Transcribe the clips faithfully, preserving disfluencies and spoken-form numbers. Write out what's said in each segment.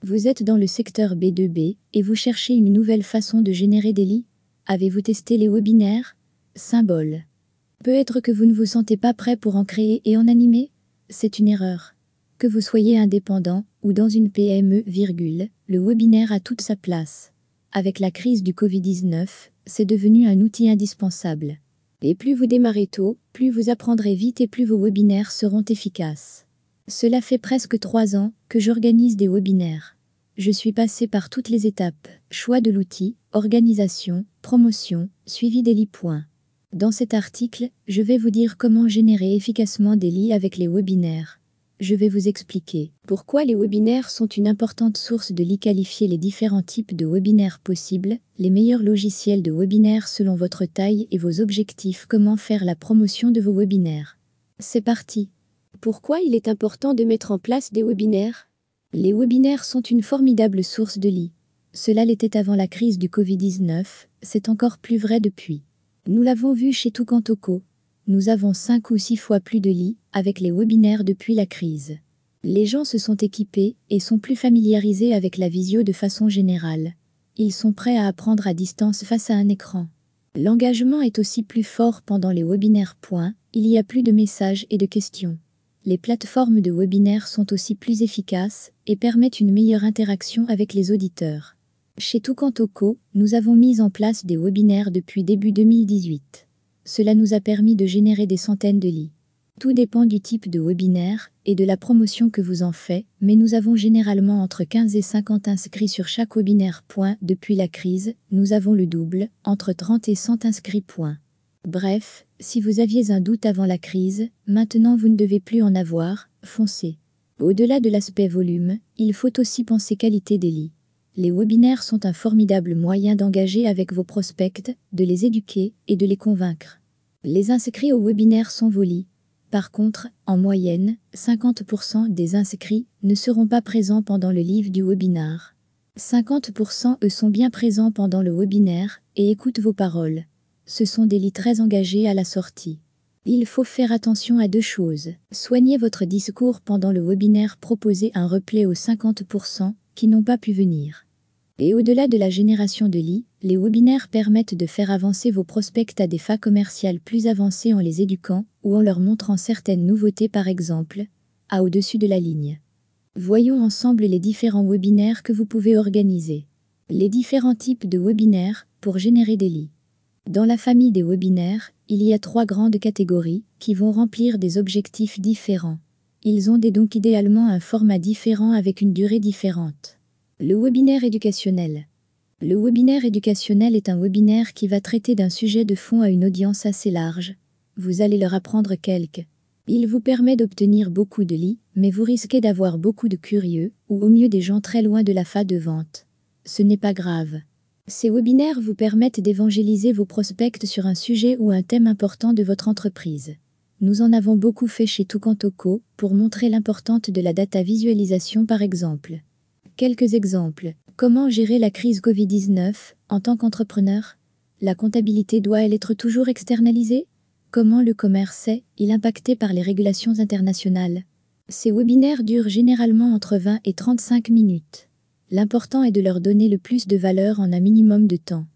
Vous êtes dans le secteur B deux B et vous cherchez une nouvelle façon de générer des leads? Avez-vous testé les webinaires? Symbole. Peut-être que vous ne vous sentez pas prêt pour en créer et en animer? C'est une erreur. Que vous soyez indépendant ou dans une P M E, virgule, le webinaire a toute sa place. Avec la crise du Covid dix-neuf, c'est devenu un outil indispensable. Et plus vous démarrez tôt, plus vous apprendrez vite et plus vos webinaires seront efficaces. Cela fait presque trois ans que j'organise des webinaires. Je suis passée par toutes les étapes, choix de l'outil, organisation, promotion, suivi des leads points. Dans cet article, je vais vous dire comment générer efficacement des leads avec les webinaires. Je vais vous expliquer pourquoi les webinaires sont une importante source de leads qualifiés, les différents types de webinaires possibles, les meilleurs logiciels de webinaires selon votre taille et vos objectifs, comment faire la promotion de vos webinaires. C'est parti! Pourquoi il est important de mettre en place des webinaires? Les webinaires sont une formidable source de leads. Cela l'était avant la crise du Covid dix-neuf, c'est encore plus vrai depuis. Nous l'avons vu chez Tucantoco. Nous avons cinq ou six fois plus de leads avec les webinaires depuis la crise. Les gens se sont équipés et sont plus familiarisés avec la visio de façon générale. Ils sont prêts à apprendre à distance face à un écran. L'engagement est aussi plus fort pendant les webinaires. Point. Il y a plus de messages et de questions. Les plateformes de webinaires sont aussi plus efficaces et permettent une meilleure interaction avec les auditeurs. Chez Tucantoco, nous avons mis en place des webinaires depuis début deux mille dix-huit. Cela nous a permis de générer des centaines de leads. Tout dépend du type de webinaire et de la promotion que vous en faites, mais nous avons généralement entre quinze et cinquante inscrits sur chaque webinaire. Point. Depuis la crise, nous avons le double, entre trente et cent inscrits. Point. Bref, si vous aviez un doute avant la crise, maintenant vous ne devez plus en avoir, foncez. Au-delà de l'aspect volume, il faut aussi penser qualité des leads. Les webinaires sont un formidable moyen d'engager avec vos prospects, de les éduquer et de les convaincre. Les inscrits au webinaire sont vos leads. Par contre, en moyenne, cinquante pour cent des inscrits ne seront pas présents pendant le live du webinaire. cinquante pour cent eux sont bien présents pendant le webinaire et écoutent vos paroles. Ce sont des leads très engagés à la sortie. Il faut faire attention à deux choses. Soignez votre discours pendant le webinaire, proposez un replay aux cinquante pour cent qui n'ont pas pu venir. Et au-delà de la génération de leads, les webinaires permettent de faire avancer vos prospects à des phases commerciales plus avancées en les éduquant ou en leur montrant certaines nouveautés, par exemple, à au-dessus de la ligne. Voyons ensemble les différents webinaires que vous pouvez organiser. Les différents types de webinaires pour générer des leads. Dans la famille des webinaires, il y a trois grandes catégories qui vont remplir des objectifs différents. Ils ont des donc idéalement un format différent avec une durée différente. Le webinaire éducationnel. Le webinaire éducationnel est un webinaire qui va traiter d'un sujet de fond à une audience assez large. Vous allez leur apprendre quelques. Il vous permet d'obtenir beaucoup de leads, mais vous risquez d'avoir beaucoup de curieux, ou au mieux des gens très loin de la phase de vente. Ce n'est pas grave. Ces webinaires vous permettent d'évangéliser vos prospects sur un sujet ou un thème important de votre entreprise. Nous en avons beaucoup fait chez Tucantoco pour montrer l'importance de la data visualisation, par exemple. Quelques exemples. Comment gérer la crise Covid dix-neuf en tant qu'entrepreneur? La comptabilité doit-elle être toujours externalisée? Comment le commerce est-il impacté par les régulations internationales? Ces webinaires durent généralement entre vingt et trente-cinq minutes. L'important est de leur donner le plus de valeur en un minimum de temps.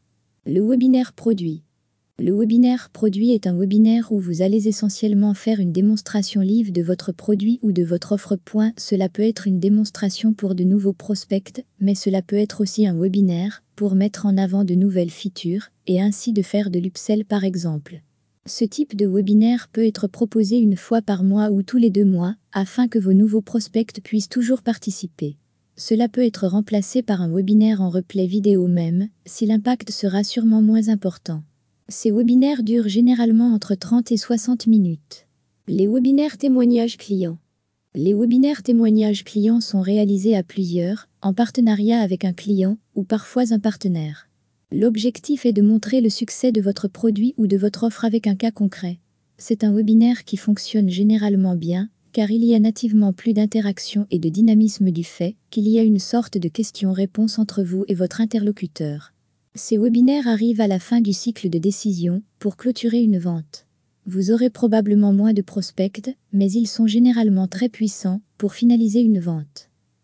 Le webinaire produit. Le webinaire produit est un webinaire où vous allez essentiellement faire une démonstration live de votre produit ou de votre offre. Point. Cela peut être une démonstration pour de nouveaux prospects, mais cela peut être aussi un webinaire pour mettre en avant de nouvelles features et ainsi de faire de l'upsell, par exemple. Ce type de webinaire peut être proposé une fois par mois ou tous les deux mois afin que vos nouveaux prospects puissent toujours participer. Cela peut être remplacé par un webinaire en replay vidéo même, si l'impact sera sûrement moins important. Ces webinaires durent généralement entre trente et soixante minutes. Les webinaires témoignages clients. Les webinaires témoignages clients sont réalisés à plusieurs, en partenariat avec un client ou parfois un partenaire. L'objectif est de montrer le succès de votre produit ou de votre offre avec un cas concret. C'est un webinaire qui fonctionne généralement bien, car il y a nativement plus d'interaction et de dynamisme du fait qu'il y a une sorte de question-réponse entre vous et votre interlocuteur. Ces webinaires arrivent à la fin du cycle de décision pour clôturer une vente. Vous aurez probablement moins de prospects, mais ils sont généralement très puissants pour finaliser une vente.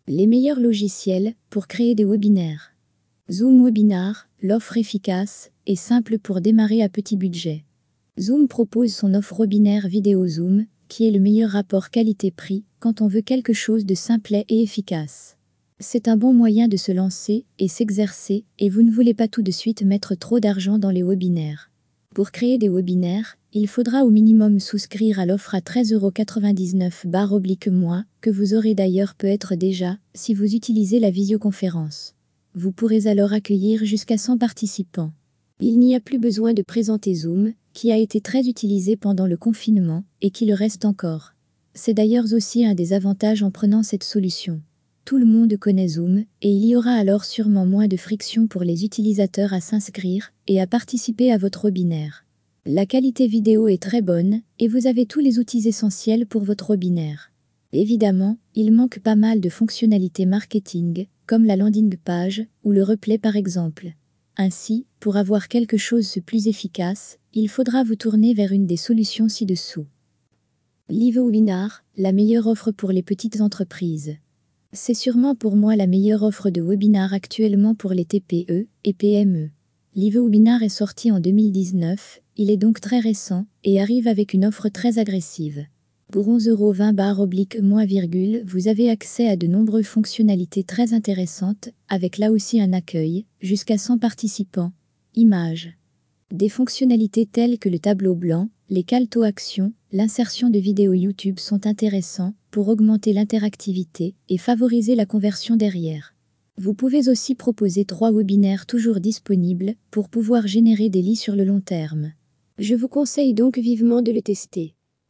Les meilleurs logiciels pour créer des webinaires. Zoom Webinar, l'offre efficace et simple pour démarrer à petit budget. Zoom propose son offre webinaire vidéo Zoom, qui est le meilleur rapport qualité-prix quand on veut quelque chose de simple et efficace. C'est un bon moyen de se lancer et s'exercer et vous ne voulez pas tout de suite mettre trop d'argent dans les webinaires. Pour créer des webinaires, il faudra au minimum souscrire à l'offre à treize euros quatre-vingt-dix-neuf mois, que vous aurez d'ailleurs peut-être déjà si vous utilisez la visioconférence. Vous pourrez alors accueillir jusqu'à cent participants. Il n'y a plus besoin de présenter Zoom, qui a été très utilisé pendant le confinement et qui le reste encore. C'est d'ailleurs aussi un des avantages en prenant cette solution. Tout le monde connaît Zoom et il y aura alors sûrement moins de friction pour les utilisateurs à s'inscrire et à participer à votre webinaire. La qualité vidéo est très bonne et vous avez tous les outils essentiels pour votre webinaire. Évidemment, il manque pas mal de fonctionnalités marketing, comme la landing page ou le replay par exemple. Ainsi, pour avoir quelque chose de plus efficace, il faudra vous tourner vers une des solutions ci-dessous. Live Webinar, la meilleure offre pour les petites entreprises. C'est sûrement pour moi la meilleure offre de webinar actuellement pour les T P E et P M E. Live Webinar est sorti en deux mille dix-neuf, il est donc très récent et arrive avec une offre très agressive. Pour onze euros vingt mois, vous avez accès à de nombreuses fonctionnalités très intéressantes, avec là aussi un accueil, jusqu'à cent participants. Images. Des fonctionnalités telles que le tableau blanc, les call to action, l'insertion de vidéos YouTube sont intéressants pour augmenter l'interactivité et favoriser la conversion derrière. Vous pouvez aussi proposer trois webinaires toujours disponibles pour pouvoir générer des leads sur le long terme. Je vous conseille donc vivement de le tester.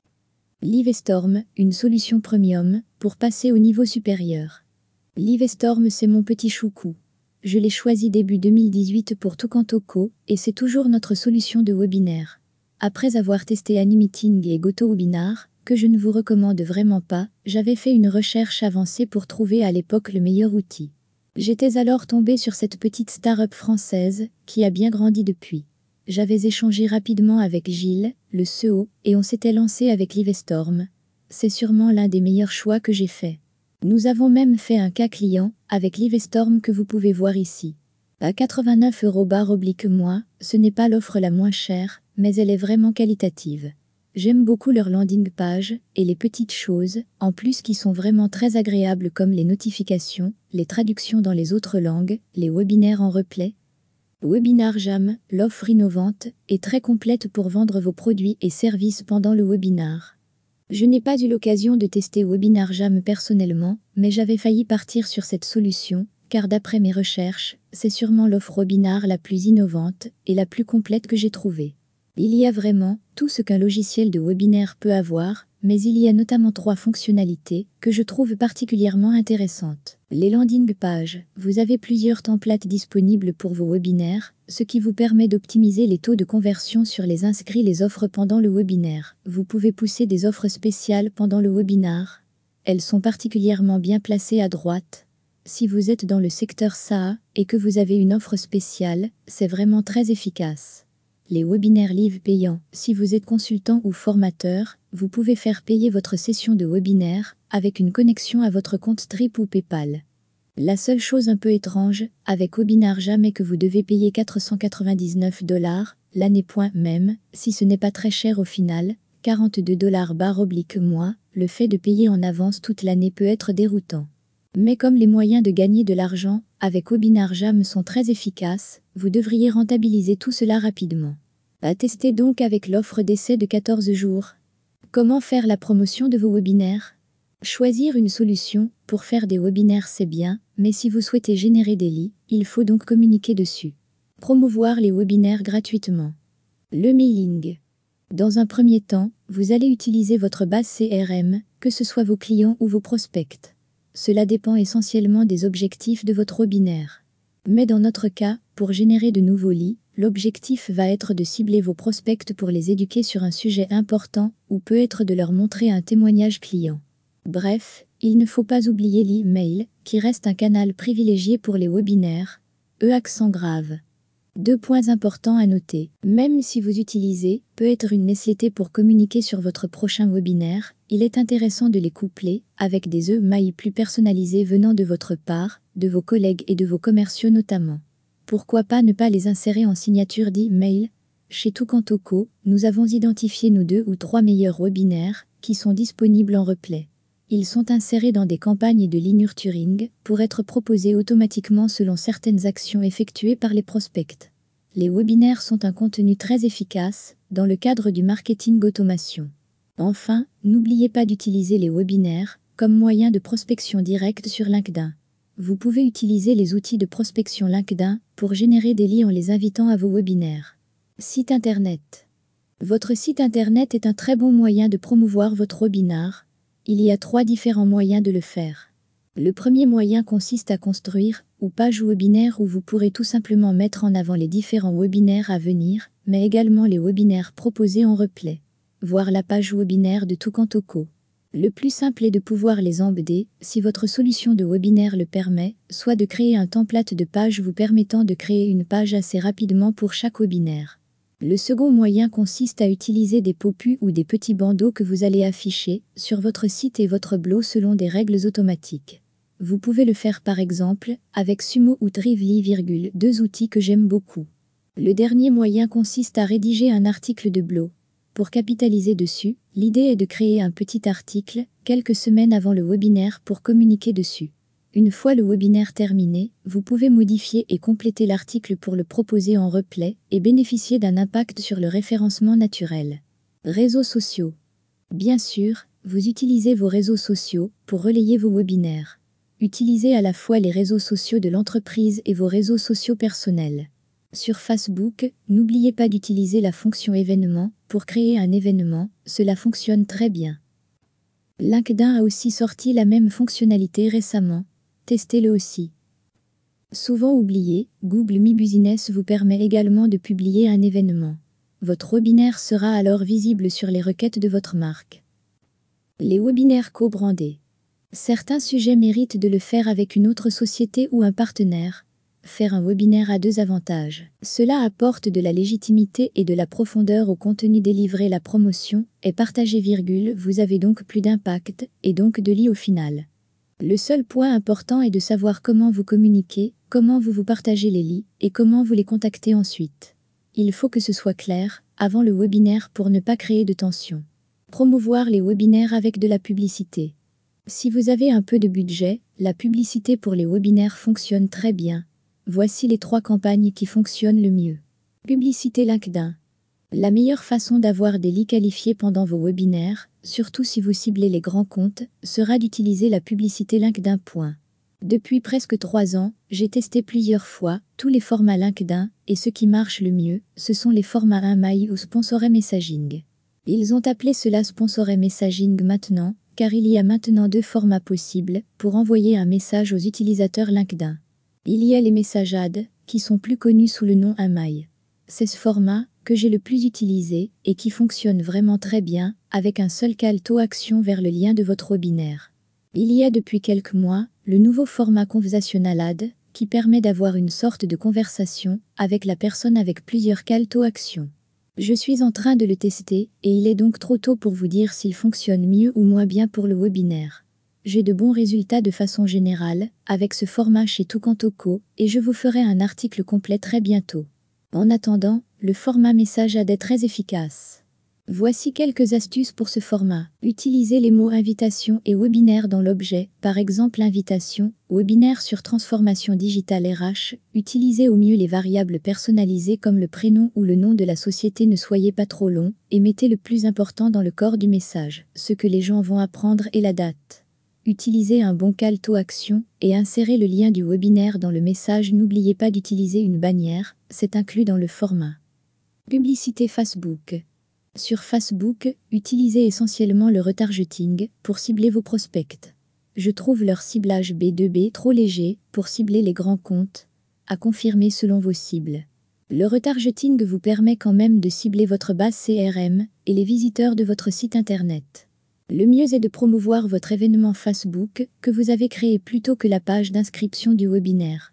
Livestorm, une solution premium pour passer au niveau supérieur. Livestorm, c'est mon petit choucou. Je l'ai choisi début deux mille dix-huit pour Tocantoco et c'est toujours notre solution de webinaire. Après avoir testé Animeeting et GoToWebinar, que je ne vous recommande vraiment pas, j'avais fait une recherche avancée pour trouver à l'époque le meilleur outil. J'étais alors tombée sur cette petite start-up française qui a bien grandi depuis. J'avais échangé rapidement avec Gilles, le C E O, et on s'était lancé avec Livestorm. C'est sûrement l'un des meilleurs choix que j'ai fait. Nous avons même fait un cas client avec Livestorm que vous pouvez voir ici. À quatre-vingt-neuf euros mois, ce n'est pas l'offre la moins chère, mais elle est vraiment qualitative. J'aime beaucoup leur landing page et les petites choses, en plus qui sont vraiment très agréables comme les notifications, les traductions dans les autres langues, les webinaires en replay. Webinar Jam, l'offre innovante, est très complète pour vendre vos produits et services pendant le webinar. Je n'ai pas eu l'occasion de tester Webinar Jam personnellement, mais j'avais failli partir sur cette solution, car d'après mes recherches, c'est sûrement l'offre webinar la plus innovante et la plus complète que j'ai trouvée. Il y a vraiment tout ce qu'un logiciel de webinaire peut avoir, mais il y a notamment trois fonctionnalités que je trouve particulièrement intéressantes. Les landing pages, vous avez plusieurs templates disponibles pour vos webinaires, ce qui vous permet d'optimiser les taux de conversion sur les inscrits les offres pendant le webinaire. Vous pouvez pousser des offres spéciales pendant le webinar. Elles sont particulièrement bien placées à droite. Si vous êtes dans le secteur S A A et que vous avez une offre spéciale, c'est vraiment très efficace. Les webinaires live payants, si vous êtes consultant ou formateur, vous pouvez faire payer votre session de webinaire avec une connexion à votre compte Stripe ou PayPal. La seule chose un peu étrange avec Webinar Jam est que vous devez payer quatre cent quatre-vingt-dix-neuf dollars l'année point même, si ce n'est pas très cher au final, quarante-deux dollars mois, le fait de payer en avance toute l'année peut être déroutant. Mais comme les moyens de gagner de l'argent avec Webinar Jam sont très efficaces, vous devriez rentabiliser tout cela rapidement. À tester donc avec l'offre d'essai de quatorze jours. Comment faire la promotion de vos webinaires? Choisir une solution pour faire des webinaires c'est bien, mais si vous souhaitez générer des leads, il faut donc communiquer dessus. Promouvoir les webinaires gratuitement. Le mailing. Dans un premier temps, vous allez utiliser votre base C R M, que ce soit vos clients ou vos prospects. Cela dépend essentiellement des objectifs de votre webinaire. Mais dans notre cas, pour générer de nouveaux leads, l'objectif va être de cibler vos prospects pour les éduquer sur un sujet important ou peut être de leur montrer un témoignage client. Bref, il ne faut pas oublier l'email, qui reste un canal privilégié pour les webinaires. E accent grave. Deux points importants à noter. Même si vous utilisez peut être une nécessité pour communiquer sur votre prochain webinaire, il est intéressant de les coupler avec des emails plus personnalisés venant de votre part, de vos collègues et de vos commerciaux notamment. Pourquoi pas ne pas les insérer en signature d'email? Chez Tucantoco, nous avons identifié nos deux ou trois meilleurs webinaires qui sont disponibles en replay. Ils sont insérés dans des campagnes de lead-nurturing pour être proposés automatiquement selon certaines actions effectuées par les prospects. Les webinaires sont un contenu très efficace dans le cadre du marketing automation. Enfin, n'oubliez pas d'utiliser les webinaires comme moyen de prospection directe sur LinkedIn. Vous pouvez utiliser les outils de prospection LinkedIn pour générer des leads en les invitant à vos webinaires. Site internet. Votre site internet est un très bon moyen de promouvoir votre webinaire. Il y a trois différents moyens de le faire. Le premier moyen consiste à construire une page webinaire où vous pourrez tout simplement mettre en avant les différents webinaires à venir, mais également les webinaires proposés en replay. Voir la page webinaire de Tucantoco. Le plus simple est de pouvoir les embedder, si votre solution de webinaire le permet, soit de créer un template de page vous permettant de créer une page assez rapidement pour chaque webinaire. Le second moyen consiste à utiliser des pop-up ou des petits bandeaux que vous allez afficher sur votre site et votre blog selon des règles automatiques. Vous pouvez le faire par exemple avec Sumo ou Drively, deux outils que j'aime beaucoup. Le dernier moyen consiste à rédiger un article de blog. Pour capitaliser dessus, l'idée est de créer un petit article quelques semaines avant le webinaire pour communiquer dessus. Une fois le webinaire terminé, vous pouvez modifier et compléter l'article pour le proposer en replay et bénéficier d'un impact sur le référencement naturel. Réseaux sociaux. Bien sûr, vous utilisez vos réseaux sociaux pour relayer vos webinaires. Utilisez à la fois les réseaux sociaux de l'entreprise et vos réseaux sociaux personnels. Sur Facebook, n'oubliez pas d'utiliser la fonction événement pour créer un événement, cela fonctionne très bien. LinkedIn a aussi sorti la même fonctionnalité récemment. Testez-le aussi. Souvent oublié, Google My Business vous permet également de publier un événement. Votre webinaire sera alors visible sur les requêtes de votre marque. Les webinaires co-brandés. Certains sujets méritent de le faire avec une autre société ou un partenaire. Faire un webinaire a deux avantages. Cela apporte de la légitimité et de la profondeur au contenu délivré, la promotion est partagée, vous avez donc plus d'impact et donc de leads au final. Le seul point important est de savoir comment vous communiquez, comment vous vous partagez les leads et comment vous les contactez ensuite. Il faut que ce soit clair avant le webinaire pour ne pas créer de tension. Promouvoir les webinaires avec de la publicité. Si vous avez un peu de budget, la publicité pour les webinaires fonctionne très bien. Voici les trois campagnes qui fonctionnent le mieux. Publicité LinkedIn. La meilleure façon d'avoir des leads qualifiés pendant vos webinaires, surtout si vous ciblez les grands comptes, sera d'utiliser la publicité LinkedIn. Depuis presque trois ans, j'ai testé plusieurs fois tous les formats LinkedIn et ce qui marche le mieux, ce sont les formats email ou sponsored messaging. Ils ont appelé cela sponsored messaging maintenant, car il y a maintenant deux formats possibles pour envoyer un message aux utilisateurs LinkedIn. Il y a les messages ads, qui sont plus connus sous le nom email. C'est ce format que j'ai le plus utilisé et qui fonctionne vraiment très bien, avec un seul call to action vers le lien de votre webinaire. Il y a depuis quelques mois, le nouveau format conversational ad, qui permet d'avoir une sorte de conversation avec la personne avec plusieurs call to action. Je suis en train de le tester et il est donc trop tôt pour vous dire s'il fonctionne mieux ou moins bien pour le webinaire. J'ai de bons résultats de façon générale avec ce format chez Tucantoco et je vous ferai un article complet très bientôt. En attendant, le format message ad est très efficace. Voici quelques astuces pour ce format. Utilisez les mots invitation et webinaire dans l'objet, par exemple invitation, webinaire sur transformation digitale R H. Utilisez au mieux les variables personnalisées comme le prénom ou le nom de la société, ne soyez pas trop long, et mettez le plus important dans le corps du message, ce que les gens vont apprendre et la date. Utilisez un bon call to action et insérez le lien du webinaire dans le message. N'oubliez pas d'utiliser une bannière, c'est inclus dans le format. Publicité Facebook. Sur Facebook, utilisez essentiellement le retargeting pour cibler vos prospects. Je trouve leur ciblage B deux B trop léger pour cibler les grands comptes, à confirmer selon vos cibles. Le retargeting vous permet quand même de cibler votre base C R M et les visiteurs de votre site internet. Le mieux est de promouvoir votre événement Facebook que vous avez créé plutôt que la page d'inscription du webinaire.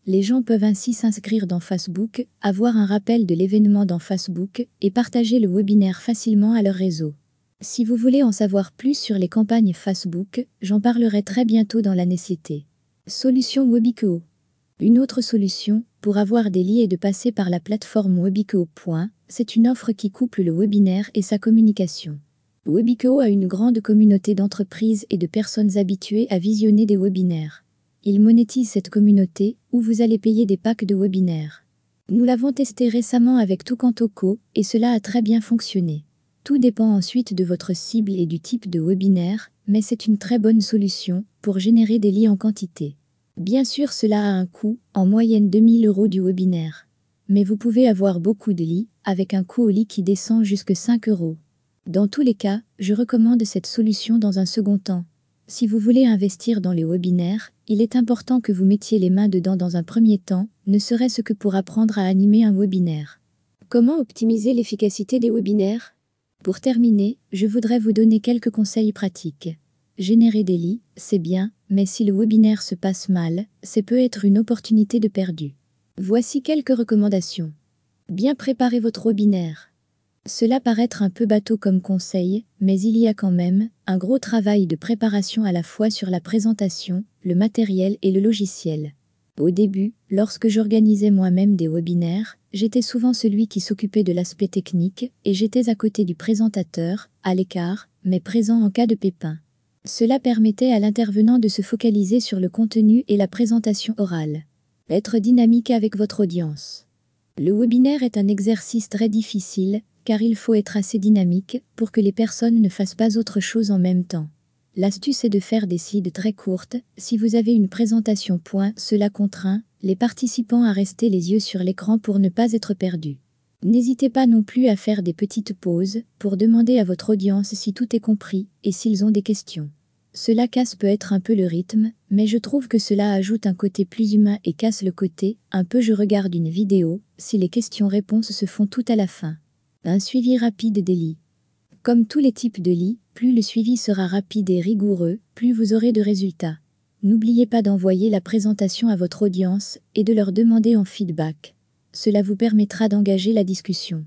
Les gens peuvent ainsi s'inscrire dans Facebook, avoir un rappel de l'événement dans Facebook et partager le webinaire facilement à leur réseau. Si vous voulez en savoir plus sur les campagnes Facebook, j'en parlerai très bientôt dans la nécessité. Solution Webikoo. Une autre solution, pour avoir des leads et de passer par la plateforme Webikoo. C'est une offre qui couple le webinaire et sa communication. Webikoo a une grande communauté d'entreprises et de personnes habituées à visionner des webinaires. Il monétise cette communauté, où vous allez payer des packs de webinaires. Nous l'avons testé récemment avec Tocantoco, et cela a très bien fonctionné. Tout dépend ensuite de votre cible et du type de webinaire, mais c'est une très bonne solution pour générer des leads en quantité. Bien sûr, cela a un coût, en moyenne deux mille euros du webinaire. Mais vous pouvez avoir beaucoup de leads, avec un coût au lead qui descend jusqu'à cinq euros. Dans tous les cas, je recommande cette solution dans un second temps. Si vous voulez investir dans les webinaires, il est important que vous mettiez les mains dedans dans un premier temps, ne serait-ce que pour apprendre à animer un webinaire. Comment optimiser l'efficacité des webinaires ? Pour terminer, je voudrais vous donner quelques conseils pratiques. Générer des leads, c'est bien, mais si le webinaire se passe mal, c'est peut être une opportunité de perdu. Voici quelques recommandations. Bien préparer votre webinaire. Cela paraît être un peu bateau comme conseil, mais il y a quand même un gros travail de préparation à la fois sur la présentation, le matériel et le logiciel. Au début, lorsque j'organisais moi-même des webinaires, j'étais souvent celui qui s'occupait de l'aspect technique et j'étais à côté du présentateur, à l'écart, mais présent en cas de pépin. Cela permettait à l'intervenant de se focaliser sur le contenu et la présentation orale. Être dynamique avec votre audience. Le webinaire est un exercice très difficile, car il faut être assez dynamique pour que les personnes ne fassent pas autre chose en même temps. L'astuce est de faire des slides très courtes. Si vous avez une présentation point, cela contraint les participants à rester les yeux sur l'écran pour ne pas être perdus. N'hésitez pas non plus à faire des petites pauses pour demander à votre audience si tout est compris et s'ils ont des questions. Cela casse peut être un peu le rythme, mais je trouve que cela ajoute un côté plus humain et casse le côté un peu je regarde une vidéo si les questions-réponses se font tout à la fin. Un suivi rapide des leads. Comme tous les types de leads, plus le suivi sera rapide et rigoureux, plus vous aurez de résultats. N'oubliez pas d'envoyer la présentation à votre audience et de leur demander en feedback. Cela vous permettra d'engager la discussion.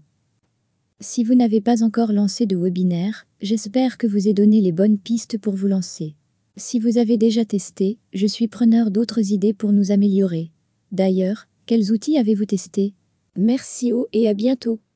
Si vous n'avez pas encore lancé de webinaire, j'espère que vous ai donné les bonnes pistes pour vous lancer. Si vous avez déjà testé, je suis preneur d'autres idées pour nous améliorer. D'ailleurs, quels outils avez-vous testé ? Merci et à bientôt.